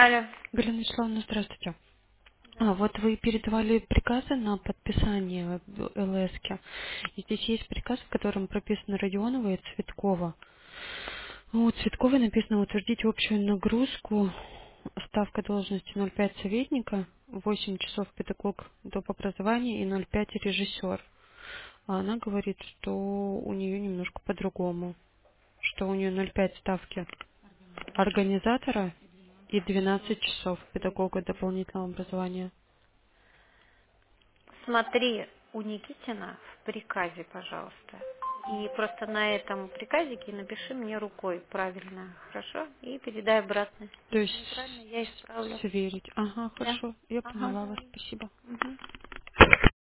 Алло. Галина Вячеславовна, здравствуйте. Да. Вот вы передавали приказы на подписание в ЛСке. И здесь есть приказ, в котором прописано Родионова и Цветкова. У Цветковой написано утвердить общую нагрузку, ставка должности 0,5 советника, 8 часов педагог доп. Образования и 0,5 режиссер. А она говорит, что у нее немножко по-другому, что у нее 0,5 ставки организатора и 12 часов педагога дополнительного образования. Смотри у Никитина в приказе, пожалуйста. И просто на этом приказике напиши мне рукой правильно, хорошо? И передай обратно. То Если есть неправильно, я исправлю. сверить. Ага, Да. хорошо. Я Ага. поняла вас. Спасибо. Мгм.